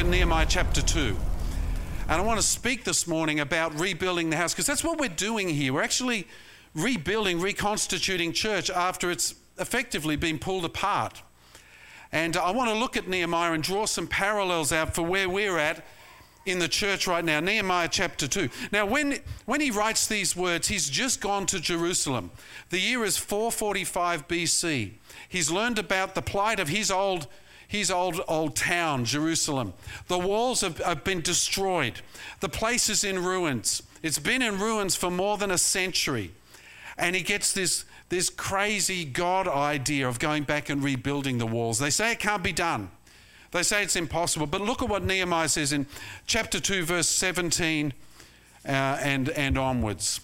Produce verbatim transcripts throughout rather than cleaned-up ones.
at Nehemiah chapter two. And I want to speak this morning about rebuilding the house, because that's what we're doing here. We're actually rebuilding, reconstituting church after it's effectively been pulled apart. And I want to look at Nehemiah and draw some parallels out for where we're at in the church right now. Nehemiah chapter two. Now, when, when he writes these words, he's just gone to Jerusalem. The year is four forty-five B C. He's learned about the plight of his old His old, old town, Jerusalem. The walls have, have been destroyed. The place is in ruins. It's been in ruins for more than a century. And he gets this, this crazy God idea of going back and rebuilding the walls. They say it can't be done. They say it's impossible. But look at what Nehemiah says in chapter two, verse seventeen uh, and, and onwards.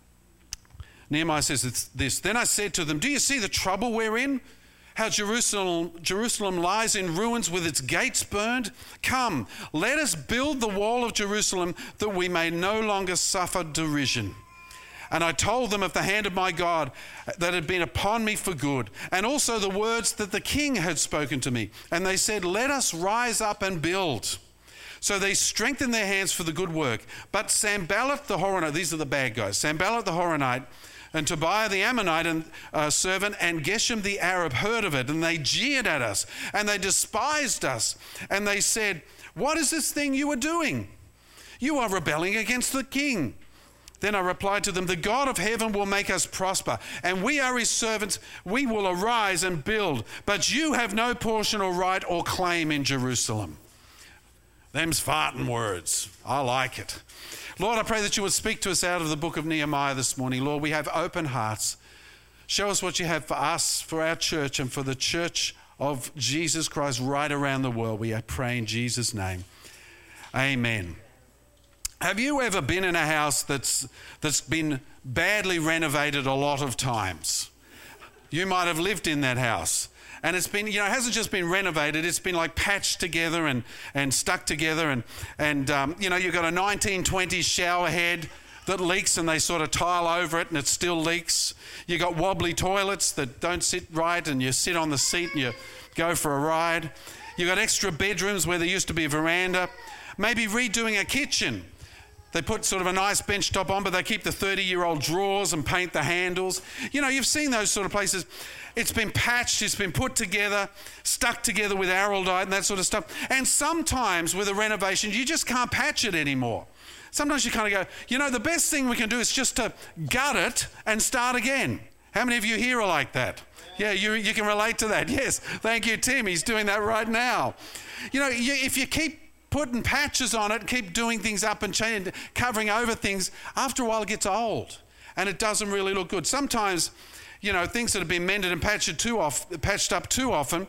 Nehemiah says this, "Then I said to them, do you see the trouble we're in? How Jerusalem, Jerusalem lies in ruins with its gates burned? Come, let us build the wall of Jerusalem that we may no longer suffer derision. And I told them of the hand of my God that had been upon me for good, and also the words that the king had spoken to me. And they said, let us rise up and build. So they strengthened their hands for the good work. But Sanballat the Horonite," these are the bad guys, "Sanballat the Horonite, and Tobiah the Ammonite and, uh, servant, and Geshem the Arab heard of it, and they jeered at us, and they despised us, and they said, what is this thing you are doing? You are rebelling against the king. Then I replied to them, the God of heaven will make us prosper, and we are his servants. We will arise and build, but you have no portion or right or claim in Jerusalem." Them's farting words. I like it. Lord, I pray that you would speak to us out of the book of Nehemiah this morning. Lord, we have open hearts. Show us what you have for us, for our church, and for the church of Jesus Christ right around the world. We pray in Jesus' name. Amen. Have you ever been in a house that's that's been badly renovated a lot of times? You might have lived in that house. And it's been, you know, it hasn't just been renovated, it's been like patched together and, and stuck together. And, and um, you know, you've got a nineteen twenties shower head that leaks and they sort of tile over it and it still leaks. You've got wobbly toilets that don't sit right and you sit on the seat and you go for a ride. You've got extra bedrooms where there used to be a veranda. Maybe redoing a kitchen. They put sort of a nice bench top on, but they keep the thirty-year-old drawers and paint the handles. You know, you've seen those sort of places. It's been patched, it's been put together, stuck together with araldite and that sort of stuff. And sometimes with a renovation, you just can't patch it anymore. Sometimes you kind of go, you know, the best thing we can do is just to gut it and start again. How many of you here are like that? Yeah, you, you can relate to that. Yes, thank you, Tim. He's doing that right now. You know, you, if you keep putting patches on it, keep doing things up and changing, covering over things, after a while it gets old and it doesn't really look good. Sometimes, you know, things that have been mended and patched too off, patched up too often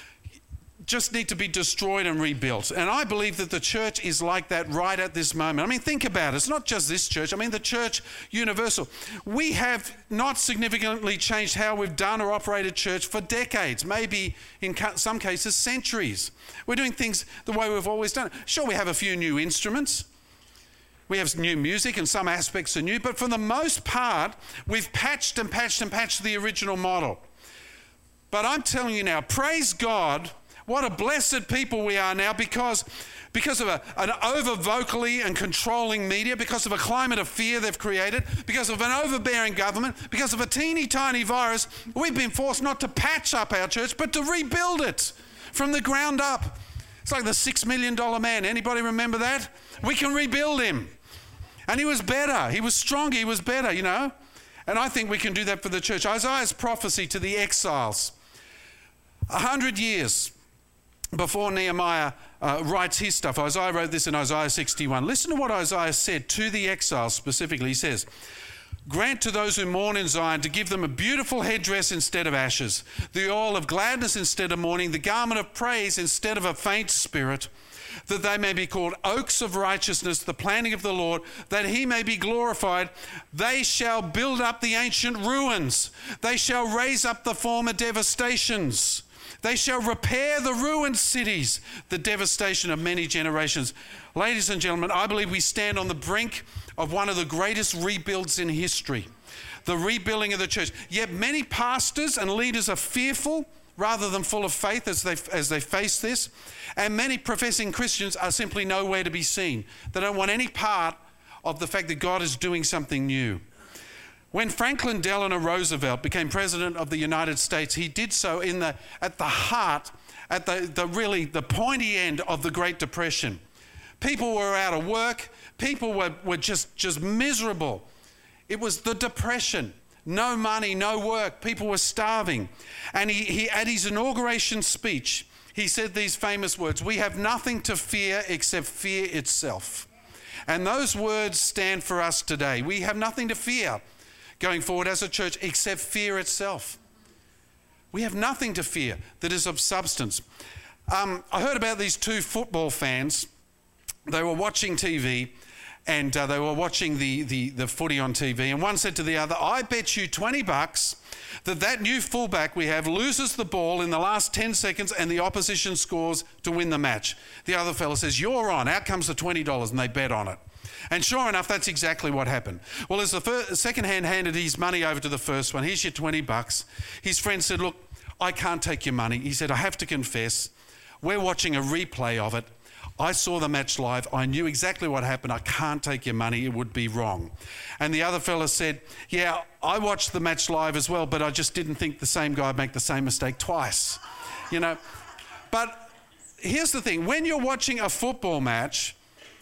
just need to be destroyed and rebuilt. And I believe that the church is like that right at this moment. I mean, think about it. It's not just this church. I mean, the church universal. We have not significantly changed how we've done or operated church for decades, maybe in some cases centuries. We're doing things the way we've always done it. Sure, we have a few new instruments. We have new music and some aspects are new, but for the most part, we've patched and patched and patched the original model. But I'm telling you now, praise God, what a blessed people we are now because, because of a, an over-vocally and controlling media, because of a climate of fear they've created, because of an overbearing government, because of a teeny tiny virus, we've been forced not to patch up our church, but to rebuild it from the ground up. It's like the six million dollar man. Anybody remember that? We can rebuild him. And he was better. He was stronger. He was better, you know. And I think we can do that for the church. Isaiah's prophecy to the exiles. A hundred years before Nehemiah uh, writes his stuff. Isaiah wrote this in Isaiah sixty-one. Listen to what Isaiah said to the exiles specifically. He says, "Grant to those who mourn in Zion to give them a beautiful headdress instead of ashes, the oil of gladness instead of mourning, the garment of praise instead of a faint spirit, that they may be called oaks of righteousness, the planting of the Lord, that he may be glorified. They shall build up the ancient ruins. They shall raise up the former devastations. They shall repair the ruined cities, the devastation of many generations." Ladies and gentlemen, I believe we stand on the brink of one of the greatest rebuilds in history, the rebuilding of the church. Yet many pastors and leaders are fearful rather than full of faith as they, as they face this. And many professing Christians are simply nowhere to be seen. They don't want any part of the fact that God is doing something new. When Franklin Delano Roosevelt became president of the United States, he did so in the, at the heart, at the, the really the pointy end of the Great Depression. People were out of work. People were, were just, just miserable. It was the Depression. No money, no work. People were starving. And he, he, at his inauguration speech, he said these famous words, "We have nothing to fear except fear itself." And those words stand for us today. We have nothing to fear going forward as a church except fear itself. We have nothing to fear that is of substance. Um, I heard about these two football fans. They were watching T V and uh, they were watching the, the, the footy on T V, and one said to the other, "I bet you twenty bucks that that new fullback we have loses the ball in the last ten seconds and the opposition scores to win the match." The other fella says, "You're on. Out comes the twenty dollars, and they bet on it. And sure enough, that's exactly what happened. Well, as the first, second hand handed his money over to the first one, "Here's your twenty bucks. His friend said, "Look, I can't take your money." He said, "I have to confess, we're watching a replay of it. I saw the match live. I knew exactly what happened. I can't take your money. It would be wrong." And the other fella said, "Yeah, I watched the match live as well, but I just didn't think the same guy would make the same mistake twice." You know, but here's the thing. When you're watching a football match,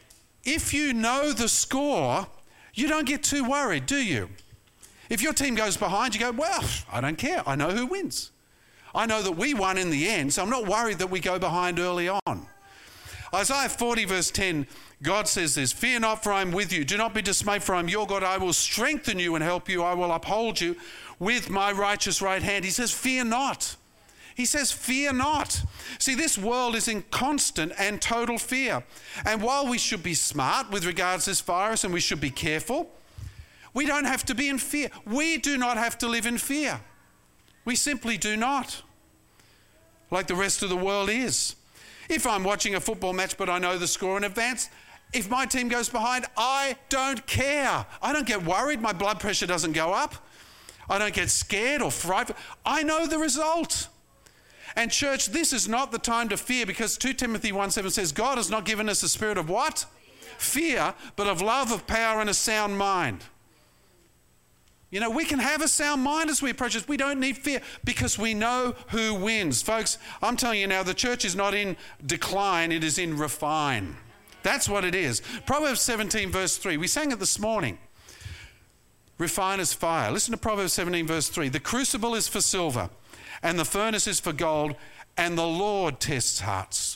if you know the score, you don't get too worried, do you? If your team goes behind, you go, "Well, I don't care. I know who wins. I know that we won in the end, so I'm not worried that we go behind early on." Isaiah forty verse ten, God says this, "Fear not, for I am with you. Do not be dismayed, for I am your God. I will strengthen you and help you. I will uphold you with my righteous right hand." He says, fear not. He says, fear not. See, this world is in constant and total fear. And while we should be smart with regards to this virus and we should be careful, we don't have to be in fear. We do not have to live in fear. We simply do not, like the rest of the world is. If I'm watching a football match but I know the score in advance, if my team goes behind, I don't care. I don't get worried. My blood pressure doesn't go up. I don't get scared or frightened. I know the result. And church, this is not the time to fear, because Second Timothy one seven says, God has not given us a spirit of what? Fear, but of love, of power, and a sound mind. You know, we can have a sound mind as we approach this. We don't need fear because we know who wins. Folks, I'm telling you now, the church is not in decline, it is in refine. That's what it is. Proverbs seventeen verse three, we sang it this morning. Refine as fire. Listen to Proverbs seventeen verse three. "The crucible is for silver, and the furnace is for gold, and the Lord tests hearts."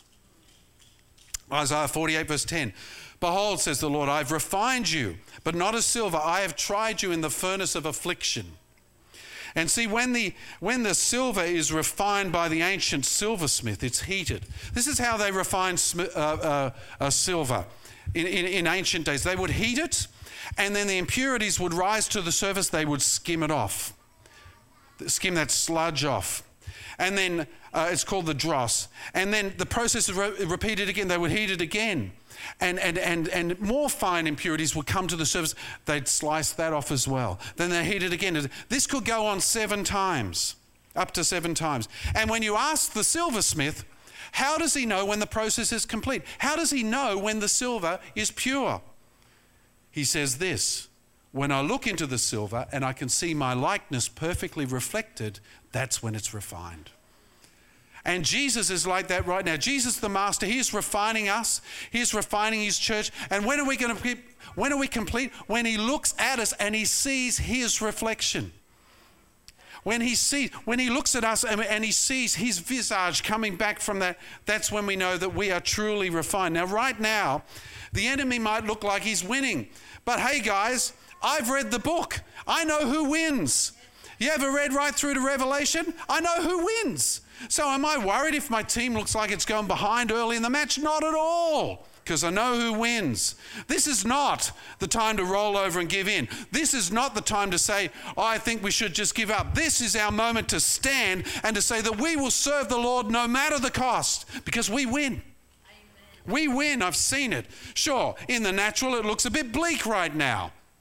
Isaiah forty-eight verse ten. "Behold, says the Lord, I have refined you, but not as silver. I have tried you in the furnace of affliction." And see, when the, when the silver is refined by the ancient silversmith, it's heated. This is how they refined uh, uh, uh, silver in, in, in ancient days. They would heat it, and then the impurities would rise to the surface. They would skim it off, skim that sludge off. And then uh, it's called the dross. And then the process is re- repeated again. They would heat it again. And, and, and, and more fine impurities would come to the surface. They'd slice that off as well. Then they heat it again. This could go on seven times, up to seven times. And when you ask the silversmith, how does he know when the process is complete? How does he know when the silver is pure? He says this, "When I look into the silver and I can see my likeness perfectly reflected, that's when it's refined." And Jesus is like that right now. Jesus, the Master, he is refining us. He is refining his church. And when are we going to, when are we complete? When he looks at us and he sees his reflection. When he sees, when he looks at us and, and he sees his visage coming back from that, that's when we know that we are truly refined. Now, right now, the enemy might look like he's winning. But hey, guys, I've read the book. I know who wins. You ever read right through to Revelation? I know who wins. So am I worried if my team looks like it's going behind early in the match? Not at all, because I know who wins. This is not the time to roll over and give in. This is not the time to say, oh, I think we should just give up. This is our moment to stand and to say that we will serve the Lord no matter the cost, because we win. Amen. We win. I've seen it. Sure, in the natural, it looks a bit bleak right now.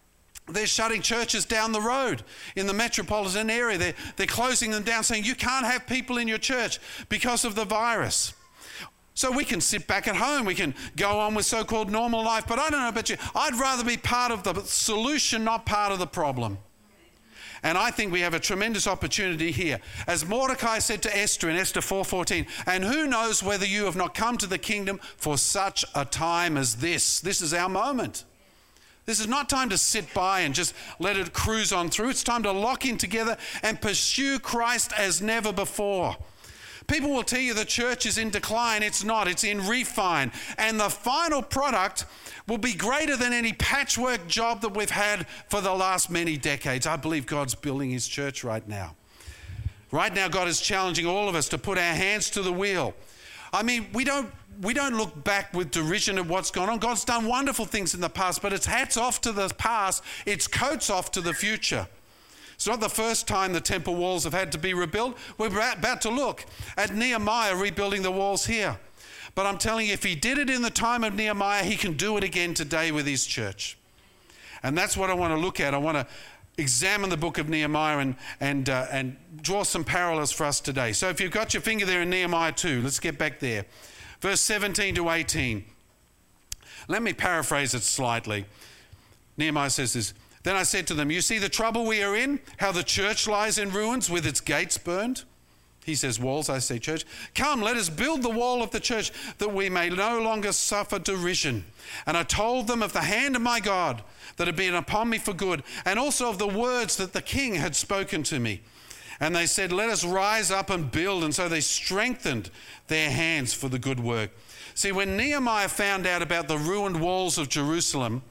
They're shutting churches down the road in the metropolitan area. They're, they're closing them down, saying you can't have people in your church because of the virus. So we can sit back at home. We can go on with so-called normal life. But I don't know about you. I'd rather be part of the solution, not part of the problem. And I think we have a tremendous opportunity here. As Mordecai said to Esther in Esther four fourteen, and who knows whether you have not come to the kingdom for such a time as this. This is our moment. This is not time to sit by and just let it cruise on through. It's time to lock in together and pursue Christ as never before. People will tell you the church is in decline. It's not. It's in refine. And the final product will be greater than any patchwork job that we've had for the last many decades. I believe God's building his church right now. Right now, God is challenging all of us to put our hands to the wheel. I mean, we don't we don't look back with derision at what's gone on. God's done wonderful things in the past, but it's hats off to the past. It's coats off to the future. It's not the first time the temple walls have had to be rebuilt. We're about to look at Nehemiah rebuilding the walls here. But I'm telling you, if he did it in the time of Nehemiah, he can do it again today with his church. And that's what I want to look at. I want to examine the book of Nehemiah and, and, uh, and draw some parallels for us today. So if you've got your finger there in Nehemiah two, let's get back there. Verse seventeen to eighteen. Let me paraphrase it slightly. Nehemiah says this, then I said to them, you see the trouble we are in, how the church lies in ruins with its gates burned? He says walls, I say church. Come, let us build the wall of the church that we may no longer suffer derision. And I told them of the hand of my God that had been upon me for good, and also of the words that the king had spoken to me. And they said, let us rise up and build. And so they strengthened their hands for the good work. See, when Nehemiah found out about the ruined walls of Jerusalem,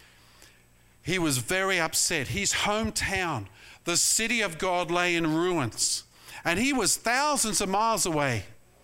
he was very upset. His hometown, the city of God, lay in ruins. And he was thousands of miles away,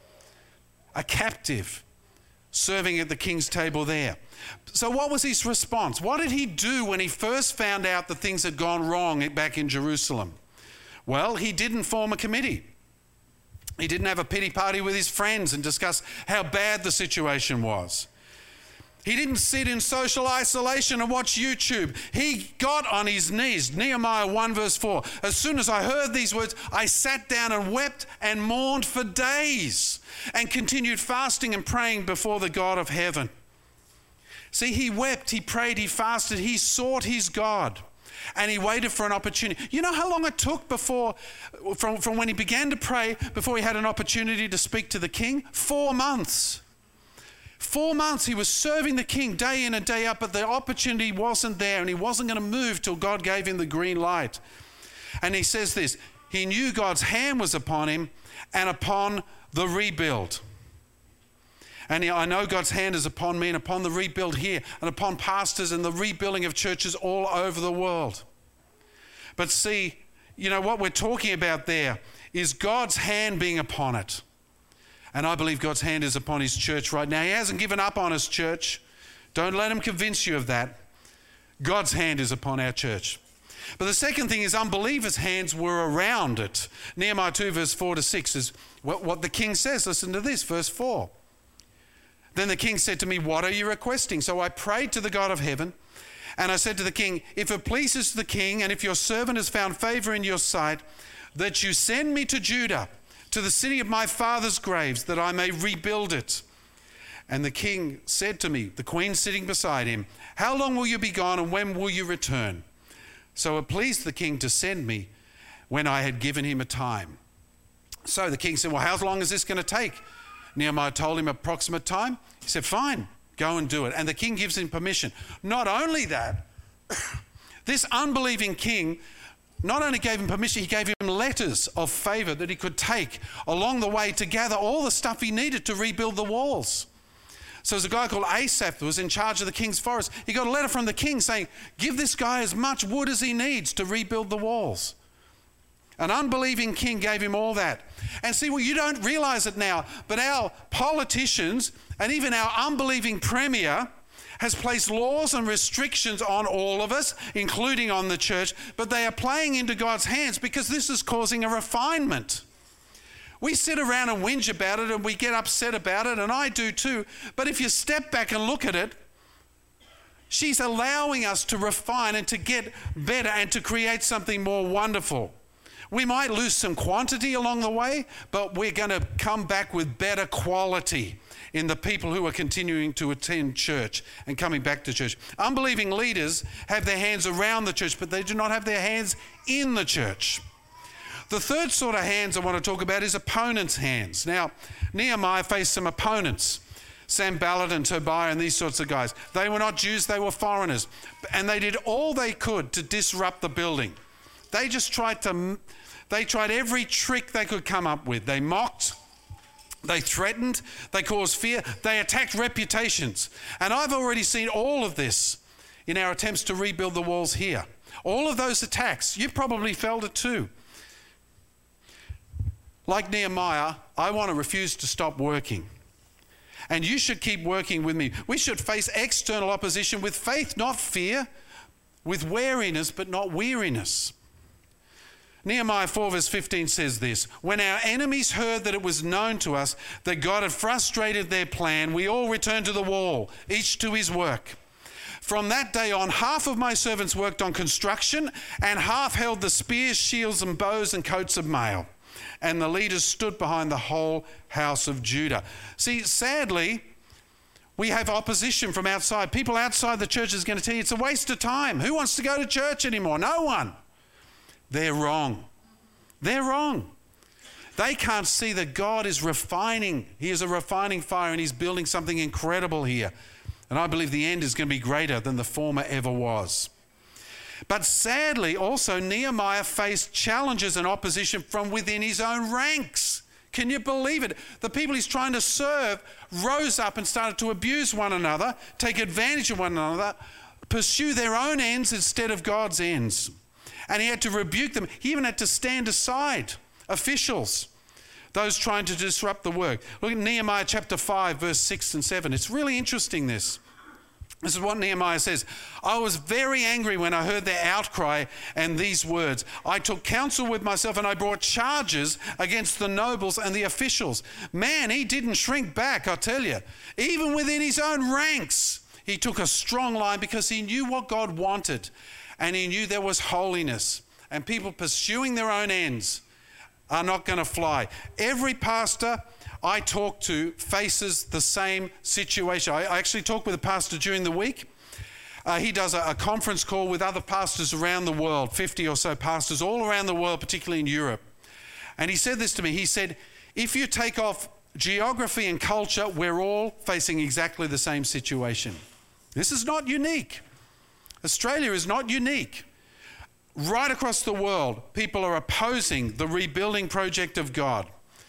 a captive, serving at the king's table there. So what was his response? What did he do when he first found out that things had gone wrong back in Jerusalem? Well, he didn't form a committee. He didn't have a pity party with his friends and discuss how bad the situation was. He didn't sit in social isolation and watch YouTube. He got on his knees. Nehemiah one verse four. As soon as I heard these words, I sat down and wept and mourned for days and continued fasting and praying before the God of heaven. See, he wept, he prayed, he fasted, he sought his God. And he waited for an opportunity. You know how long it took before, from, from when he began to pray, before he had an opportunity to speak to the king? Four months. Four months he was serving the king day in and day out, but the opportunity wasn't there and he wasn't going to move till God gave him the green light. And he says this, he knew God's hand was upon him and upon the rebuild. And I know God's hand is upon me and upon the rebuild here and upon pastors and the rebuilding of churches all over the world. But see, you know, what we're talking about there is God's hand being upon it. And I believe God's hand is upon his church right now. He hasn't given up on his church. Don't let him convince you of that. God's hand is upon our church. But the second thing is unbelievers' hands were around it. Nehemiah two verse four to six is what, what the king says. Listen to this, verse four. Then the king said to me, what are you requesting? So I prayed to the God of heaven, and I said to the king, if it pleases the king, and if your servant has found favor in your sight, that you send me to Judah, to the city of my father's graves, that I may rebuild it. And the king said to me, the queen sitting beside him, how long will you be gone, and when will you return? So it pleased the king to send me when I had given him a time. So the king said, well, how long is this going to take? Nehemiah told him approximate time. He said, fine, go and do it. And the king gives him permission. Not only that, this unbelieving king not only gave him permission, he gave him letters of favor that he could take along the way to gather all the stuff he needed to rebuild the walls. So there's a guy called Asaph that was in charge of the king's forest. He got a letter from the king saying, give this guy as much wood as he needs to rebuild the walls. An unbelieving king gave him all that. And see, well, you don't realize it now, but our politicians and even our unbelieving premier has placed laws and restrictions on all of us, including on the church, but they are playing into God's hands because this is causing a refinement. We sit around and whinge about it and we get upset about it, and I do too. But if you step back and look at it, She's allowing us to refine and to get better and to create something more wonderful. We might lose some quantity along the way, but we're going to come back with better quality in the people who are continuing to attend church and coming back to church. Unbelieving leaders have their hands around the church, but they do not have their hands in the church. The third sort of hands I want to talk about is opponents' hands. Now, Nehemiah faced some opponents. Sanballat and Tobiah and these sorts of guys. They were not Jews, they were foreigners. And they did all they could to disrupt the building. They just tried to, they tried every trick they could come up with. They mocked, they threatened, they caused fear, they attacked reputations. And I've already seen all of this in our attempts to rebuild the walls here. All of those attacks, you've probably felt it too. Like Nehemiah, I want to refuse to stop working. And you should keep working with me. We should face external opposition with faith, not fear, with wariness, but not weariness. Nehemiah four verse fifteen says this, when our enemies heard that it was known to us that God had frustrated their plan, we all returned to the wall, each to his work. From that day on, half of my servants worked on construction and half held the spears, shields and bows and coats of mail. And the leaders stood behind the whole house of Judah. See, sadly, we have opposition from outside. People outside the church is going to tell you it's a waste of time. Who wants to go to church anymore? No one. They're wrong. They're wrong. They can't see that God is refining. He is a refining fire and he's building something incredible here. And I believe the end is going to be greater than the former ever was. But sadly, also, Nehemiah faced challenges and opposition from within his own ranks. Can you believe it? The people he's trying to serve rose up and started to abuse one another, take advantage of one another, pursue their own ends instead of God's ends. And he had to rebuke them. He even had to stand aside officials, those trying to disrupt the work. Look at Nehemiah chapter five, verse six and seven. It's really interesting, this. This is what Nehemiah says. I was very angry when I heard their outcry and these words. I took counsel with myself and I brought charges against the nobles and the officials. Man, he didn't shrink back, I tell you. Even within his own ranks, he took a strong line because he knew what God wanted and he knew there was holiness. And people pursuing their own ends are not going to fly. Every pastor I talk to faces the same situation. I actually talked with a pastor during the week. Uh, he does a, a conference call with other pastors around the world, fifty or so pastors all around the world, particularly in Europe. And he said this to me. He said, if you take off geography and culture, we're all facing exactly the same situation. This is not unique. Australia is not unique. Right across the world, people are opposing the rebuilding project of God.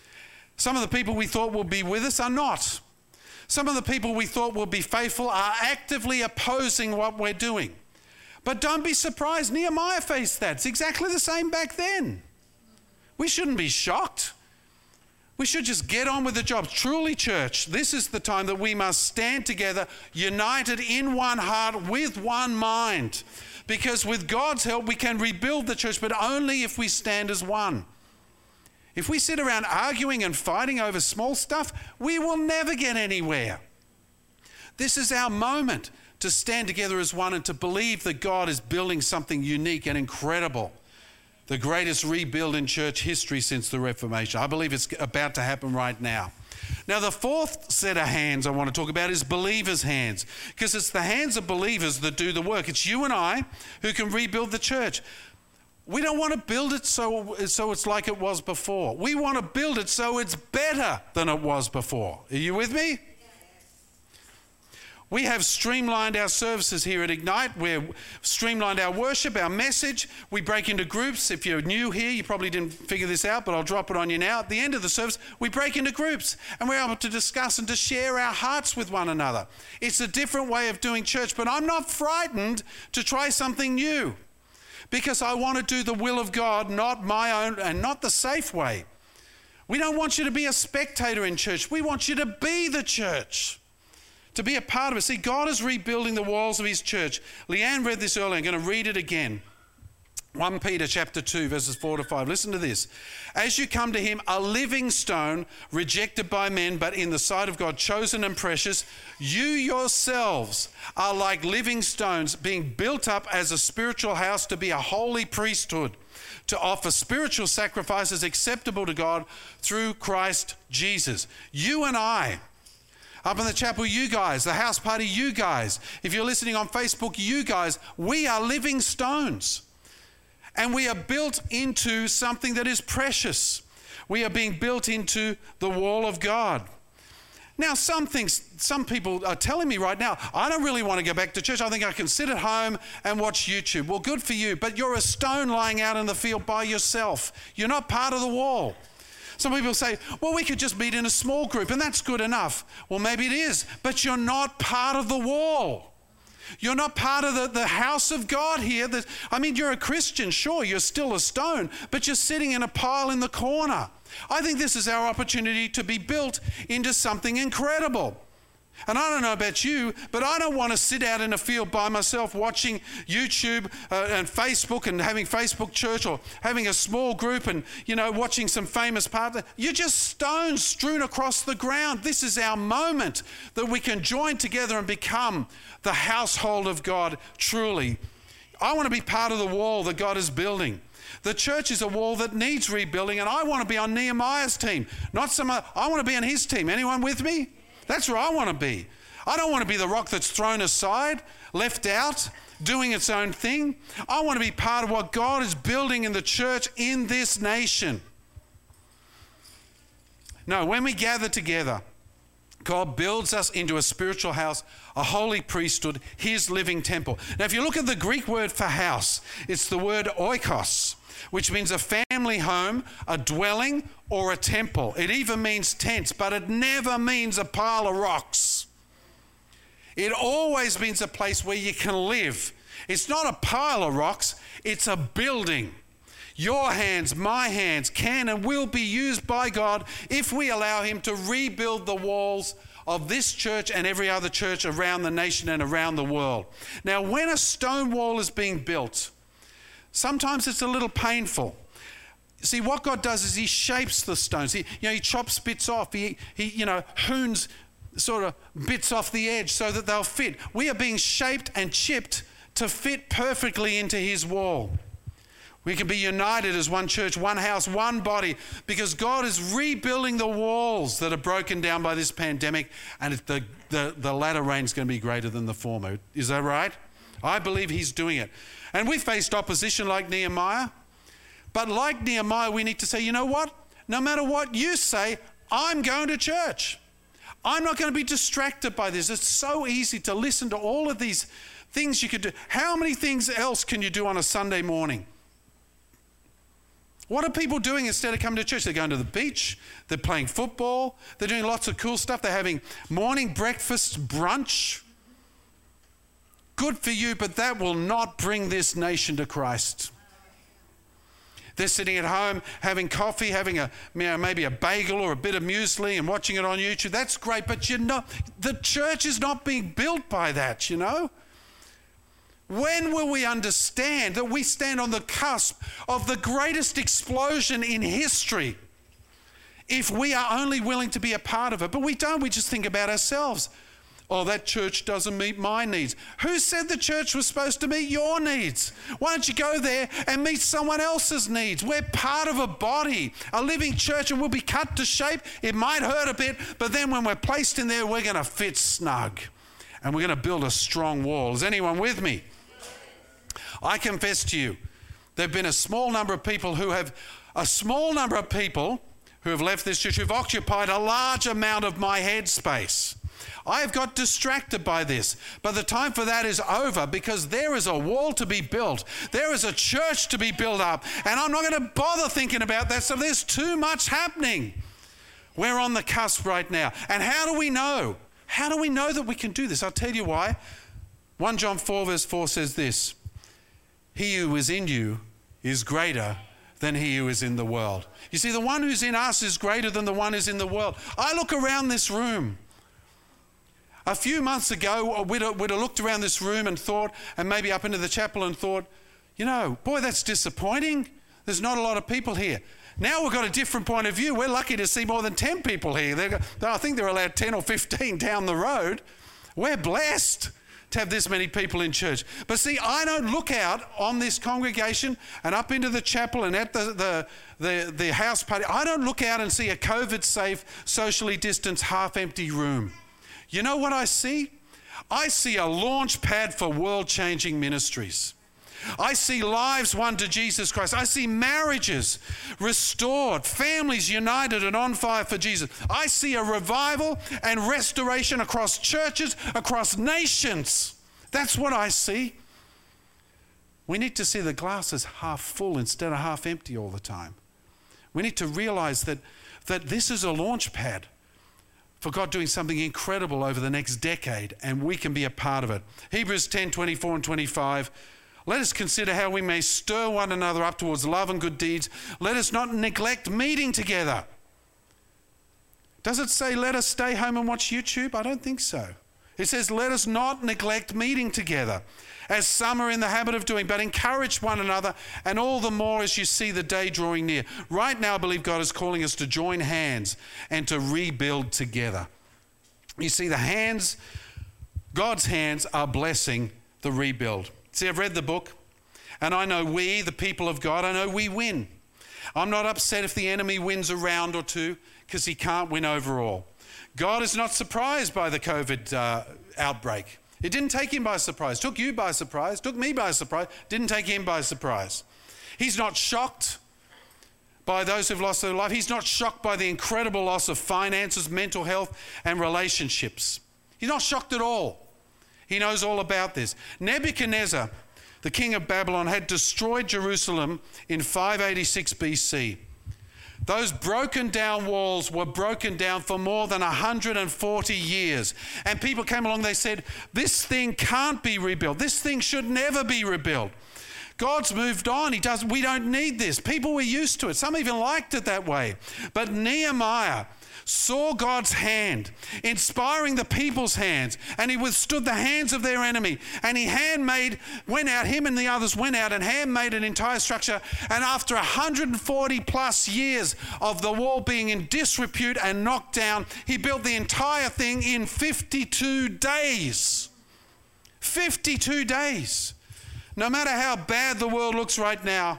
Some of the people we thought will be with us are not. Some of the people we thought will be faithful are actively opposing what we're doing. But don't be surprised, Nehemiah faced that. It's exactly the same back then. We shouldn't be shocked. We should just get on with the job. Truly, church, this is the time that we must stand together, united in one heart, with one mind. Because with God's help, we can rebuild the church, but only if we stand as one. If we sit around arguing and fighting over small stuff, we will never get anywhere. This is our moment to stand together as one and to believe that God is building something unique and incredible. The greatest rebuild in church history since the Reformation. I believe it's about to happen right now. Now, the fourth set of hands I want to talk about is believers' hands, because it's the hands of believers that do the work. It's you and I who can rebuild the church. We don't want to build it so, so it's like it was before. We want to build it so it's better than it was before. Are you with me? We have streamlined our services here at Ignite. We've streamlined our worship, our message. We break into groups. If you're new here, you probably didn't figure this out, but I'll drop it on you now. At the end of the service, we break into groups and we're able to discuss and to share our hearts with one another. It's a different way of doing church, but I'm not frightened to try something new because I want to do the will of God, not my own and not the safe way. We don't want you to be a spectator in church. We want you to be the church. To be a part of it. See, God is rebuilding the walls of his church. Leanne read this earlier. I'm going to read it again. First Peter chapter two, verses four to five. Listen to this. As you come to him, a living stone, rejected by men, but in the sight of God, chosen and precious, you yourselves are like living stones, being built up as a spiritual house to be a holy priesthood, to offer spiritual sacrifices acceptable to God through Christ Jesus. You and I, up in the chapel, you guys, the house party, you guys, if you're listening on Facebook, you guys, we are living stones. And we are built into something that is precious. We are being built into the wall of God. Now, some things, some people are telling me right now, I don't really want to go back to church. I think I can sit at home and watch YouTube. Well, good for you, but you're a stone lying out in the field by yourself. You're not part of the wall. Some people say, well, we could just meet in a small group, and that's good enough. Well, maybe it is, but you're not part of the wall. You're not part of the, the house of God here. The, I mean, you're a Christian, sure, you're still a stone, but you're sitting in a pile in the corner. I think this is our opportunity to be built into something incredible. And I don't know about you, but I don't want to sit out in a field by myself watching YouTube uh, and Facebook and having Facebook church, or having a small group and, you know, watching some famous partner. You're just stones strewn across the ground. This is our moment that we can join together and become the household of God truly. I want to be part of the wall that God is building. The church is a wall that needs rebuilding, and I want to be on Nehemiah's team, not some other. I want to be on his team. Anyone with me? That's where I want to be. I don't want to be the rock that's thrown aside, left out, doing its own thing. I want to be part of what God is building in the church in this nation. No, when we gather together, God builds us into a spiritual house, a holy priesthood, his living temple. Now, if you look at the Greek word for house, it's the word oikos, which means a family home, a dwelling, or a temple. It even means tents, but it never means a pile of rocks. It always means a place where you can live. It's not a pile of rocks, it's a building. Your hands, my hands, can and will be used by God if we allow him to rebuild the walls of this church and every other church around the nation and around the world. Now, when a stone wall is being built, sometimes it's a little painful. See, what God does is he shapes the stones. He, you know, he chops bits off. He, he, you know, hoons sort of bits off the edge so that they'll fit. We are being shaped and chipped to fit perfectly into his wall. We can be united as one church, one house, one body, because God is rebuilding the walls that are broken down by this pandemic, and the, the, the latter rain is going to be greater than the former. Is that right? I believe he's doing it. And we faced opposition like Nehemiah. But like Nehemiah, we need to say, you know what? No matter what you say, I'm going to church. I'm not going to be distracted by this. It's so easy to listen to all of these things you could do. How many things else can you do on a Sunday morning? What are people doing instead of coming to church? They're going to the beach, they're playing football, they're doing lots of cool stuff, they're having morning breakfast, brunch. Good for you, but that will not bring this nation to Christ. They're sitting at home having coffee, having a, you know, maybe a bagel or a bit of muesli and watching it on YouTube. That's great, but you know, the church is not being built by that, you know. When will we understand that we stand on the cusp of the greatest explosion in history if we are only willing to be a part of it? But we don't. We just think about ourselves. Oh, that church doesn't meet my needs. Who said the church was supposed to meet your needs? Why don't you go there and meet someone else's needs? We're part of a body, a living church, and we'll be cut to shape. It might hurt a bit, but then when we're placed in there, we're going to fit snug. And we're going to build a strong wall. Is anyone with me? I confess to you, there have been a small number of people who have, a small number of people who have left this church who've occupied a large amount of my headspace. I have got distracted by this, but the time for that is over, because there is a wall to be built. There is a church to be built up, and I'm not going to bother thinking about that stuff. There's too much happening. We're on the cusp right now. And how do we know? How do we know that we can do this? I'll tell you why. First John four verse four says this: he who is in you is greater than he who is in the world. You see, the one who's in us is greater than the one who's in the world. I look around this room. A few months ago, we'd have, we'd have looked around this room and thought, and maybe up into the chapel and thought, You know, boy, that's disappointing. There's not a lot of people here. Now we've got a different point of view. We're lucky to see more than ten people here. They're, I think they're allowed ten or fifteen down the road. We're blessed to have this many people in church. But see, I don't look out on this congregation and up into the chapel and at the, the, the, the house party. I don't look out and see a COVID-safe, socially distanced, half-empty room. You know what I see? I see a launch pad for world-changing ministries. I see lives won to Jesus Christ. I see marriages restored, families united and on fire for Jesus. I see a revival and restoration across churches, across nations. That's what I see. We need to see the glass as half full instead of half empty all the time. We need to realize that, that this is a launch pad for God doing something incredible over the next decade, and we can be a part of it. Hebrews ten, twenty-four and twenty-five. Let us consider how we may stir one another up towards love and good deeds. Let us not neglect meeting together. Does it say let us stay home and watch YouTube? I don't think so. It says let us not neglect meeting together, as some are in the habit of doing, but encourage one another, and all the more as you see the day drawing near. Right now, I believe God is calling us to join hands and to rebuild together. You see, the hands, God's hands are blessing the rebuild. See, I've read the book, and I know we, the people of God, I know we win. I'm not upset if the enemy wins a round or two, because he can't win overall. God is not surprised by the COVID uh, outbreak. It didn't take him by surprise. Took you by surprise. Took me by surprise. Didn't take him by surprise. He's not shocked by those who've lost their life. He's not shocked by the incredible loss of finances, mental health, and relationships. He's not shocked at all. He knows all about this. Nebuchadnezzar, the king of Babylon, had destroyed Jerusalem in five eighty-six B C. Those broken down walls were broken down for more than one hundred forty years. And people came along, they said, this thing can't be rebuilt. This thing should never be rebuilt. God's moved on. He does. We don't need this. People were used to it. Some even liked it that way. But Nehemiah saw God's hand, inspiring the people's hands, and he withstood the hands of their enemy. And he handmade, went out, him and the others went out and handmade an entire structure. And after one hundred forty plus years of the wall being in disrepute and knocked down, he built the entire thing in fifty-two days. fifty-two days. No matter how bad the world looks right now,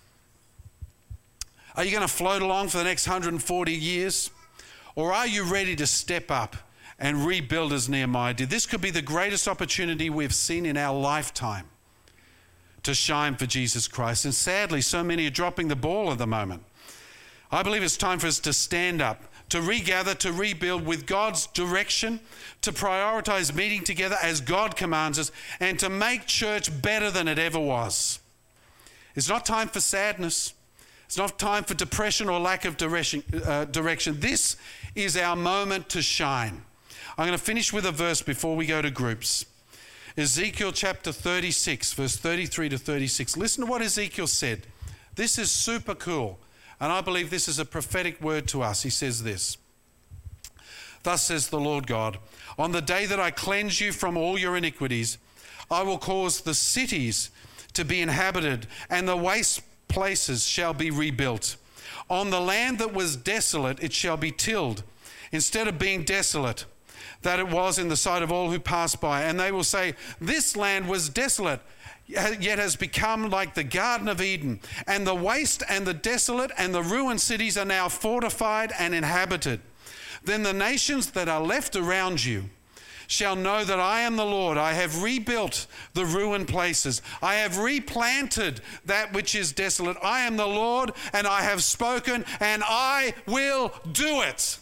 are you going to float along for the next one hundred forty years? Or are you ready to step up and rebuild as Nehemiah did? This could be the greatest opportunity we've seen in our lifetime to shine for Jesus Christ. And sadly, so many are dropping the ball at the moment. I believe it's time for us to stand up, to regather, to rebuild with God's direction, to prioritize meeting together as God commands us, and to make church better than it ever was. It's not time for sadness. It's not time for depression or lack of direction. Uh, direction. This is our moment to shine. I'm going to finish with a verse before we go to groups. Ezekiel chapter thirty-six, verse thirty-three to thirty-six. Listen to what Ezekiel said. This is super cool, and I believe this is a prophetic word to us. He says this. Thus says the Lord God, on the day that I cleanse you from all your iniquities, I will cause the cities to be inhabited, and the waste places shall be rebuilt. On the land that was desolate, it shall be tilled, instead of being desolate, that it was in the sight of all who pass by. And they will say, this land was desolate, yet has become like the Garden of Eden. And the waste and the desolate and the ruined cities are now fortified and inhabited. Then the nations that are left around you shall know that I am the Lord. I have rebuilt the ruined places. I have replanted that which is desolate. I am the Lord, and I have spoken, and I will do it.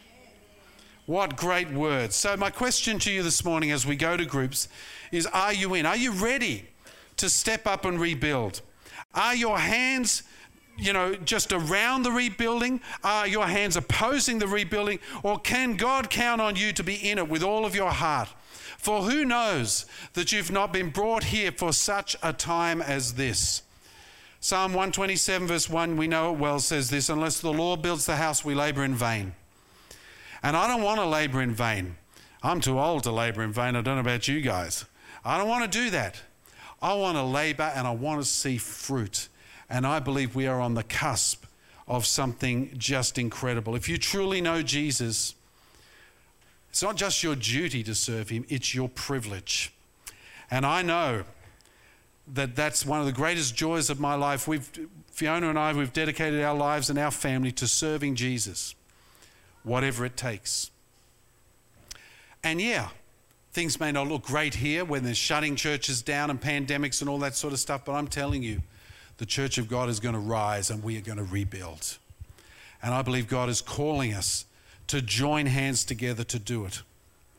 What great words. So my question to you this morning as we go to groups is, are you in? Are you ready to step up and rebuild? Are your hands, you know, just around the rebuilding? Are your hands opposing the rebuilding? Or can God count on you to be in it with all of your heart? For who knows that you've not been brought here for such a time as this? Psalm one twenty-seven verse one, we know it well, says this, unless the Lord builds the house, we labor in vain. And I don't want to labor in vain. I'm too old to labor in vain. I don't know about you guys. I don't want to do that. I want to labor and I want to see fruit. And I believe we are on the cusp of something just incredible. If you truly know Jesus, it's not just your duty to serve him, it's your privilege. And I know that that's one of the greatest joys of my life. We've, Fiona and I, we've dedicated our lives and our family to serving Jesus, whatever it takes. And yeah, things may not look great here when they're shutting churches down and pandemics and all that sort of stuff, but I'm telling you, the church of God is going to rise and we are going to rebuild. And I believe God is calling us to join hands together to do it.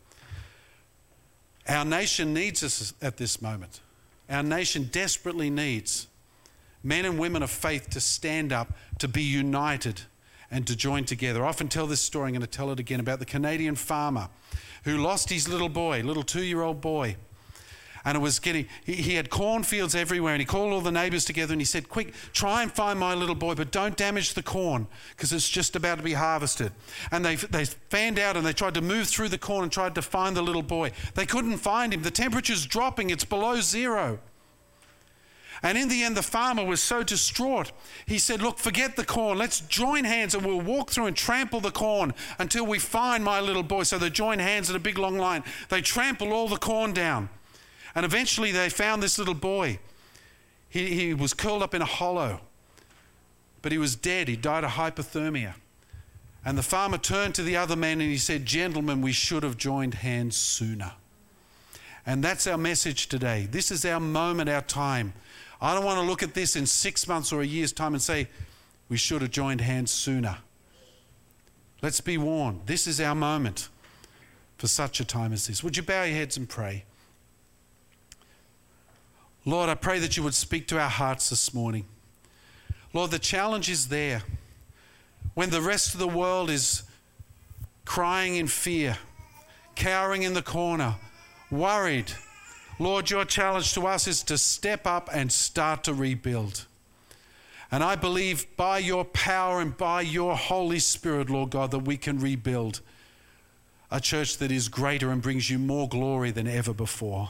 Our nation needs us at this moment. Our nation desperately needs men and women of faith to stand up, to be united and to join together. I often tell this story, I'm going to tell it again, about the Canadian farmer who lost his little boy, little two-year-old boy. And it was getting, he, he had cornfields everywhere, and he called all the neighbours together and he said, quick, try and find my little boy, but don't damage the corn because it's just about to be harvested. And they, they fanned out and they tried to move through the corn and tried to find the little boy. They couldn't find him. The temperature's dropping. It's below zero. And in the end, the farmer was so distraught. He said, look, forget the corn. Let's join hands and we'll walk through and trample the corn until we find my little boy. So they joined hands in a big long line. They trampled all the corn down. And eventually they found this little boy. He, he was curled up in a hollow, but he was dead. He died of hypothermia. And the farmer turned to the other man and he said, gentlemen, we should have joined hands sooner. And that's our message today. This is our moment, our time. I don't want to look at this in six months or a year's time and say, we should have joined hands sooner. Let's be warned. This is our moment for such a time as this. Would you bow your heads and pray? Lord, I pray that you would speak to our hearts this morning. Lord, the challenge is there. When the rest of the world is crying in fear, cowering in the corner, worried, Lord, your challenge to us is to step up and start to rebuild. And I believe by your power and by your Holy Spirit, Lord God, that we can rebuild a church that is greater and brings you more glory than ever before.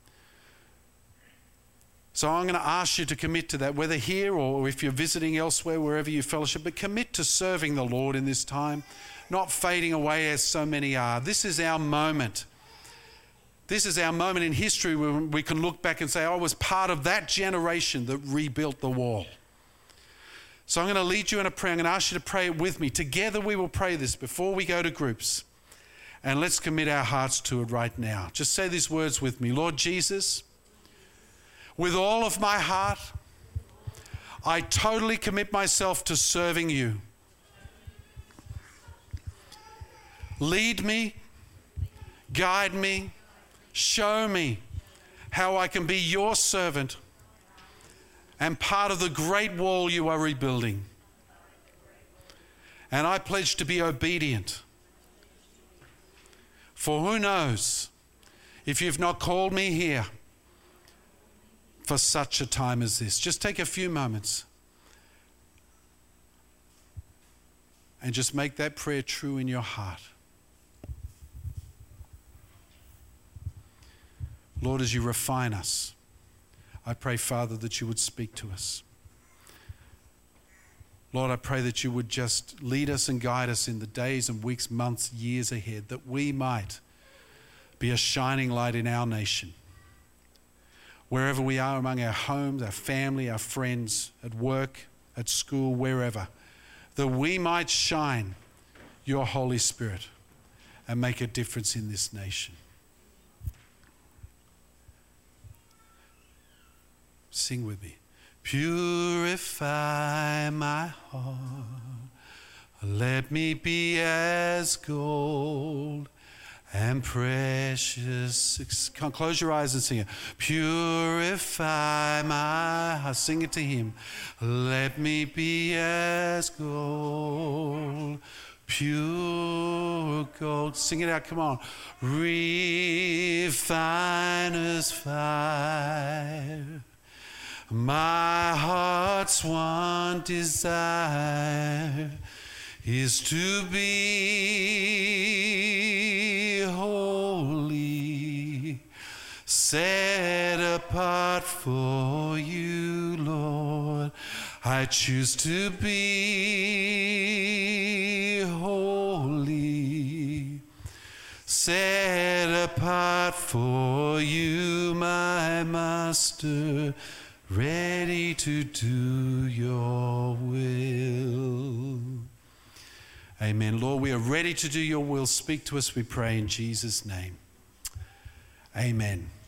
So I'm going to ask you to commit to that, whether here or if you're visiting elsewhere, wherever you fellowship, but commit to serving the Lord in this time, not fading away as so many are. This is our moment. This is our moment in history where we can look back and say, I was part of that generation that rebuilt the wall. So I'm going to lead you in a prayer. I'm going to ask you to pray it with me. Together we will pray this before we go to groups. And let's commit our hearts to it right now. Just say these words with me. Lord Jesus, with all of my heart, I totally commit myself to serving you. Lead me, guide me, show me how I can be your servant and part of the great wall you are rebuilding. And I pledge to be obedient. For who knows if you've not called me here for such a time as this. Just take a few moments and just make that prayer true in your heart. Lord, as you refine us, I pray, Father, that you would speak to us. Lord, I pray that you would just lead us and guide us in the days and weeks, months, years ahead, that we might be a shining light in our nation. Wherever we are, among our homes, our family, our friends, at work, at school, wherever, that we might shine your Holy Spirit and make a difference in this nation. Sing with me. Purify my heart, let me be as gold and precious. Come, close your eyes and sing it. Purify my heart. Sing it to him. Let me be as gold, pure gold. Sing it out. Come on. Refiner's fire. My heart's one desire is to be holy, set apart for you, Lord. I choose to be holy, set apart for you, my Master, ready to do your will. Amen. Lord, we are ready to do your will. Speak to us, we pray in Jesus' name. Amen.